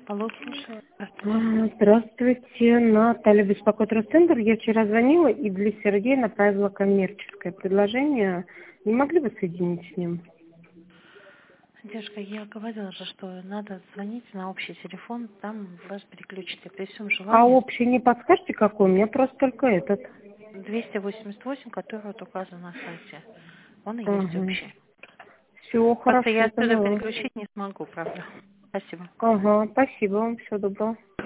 Алло, слушаю. Здравствуйте, Наталья, беспокоит Росцентр. Я вчера звонила и для Сергея направила коммерческое предложение. Не могли бы соединить с ним? Девушка, я говорила же, что надо звонить на общий телефон, там вас переключат. И при всем А желании общий не подскажете какой? У меня просто только этот. 288, который вот указан на сайте. Он и есть Ага. общий. Все, Просто я хорошо, отсюда поняла. переключить не смогу, правда. Спасибо. Ага, спасибо вам, всего доброго.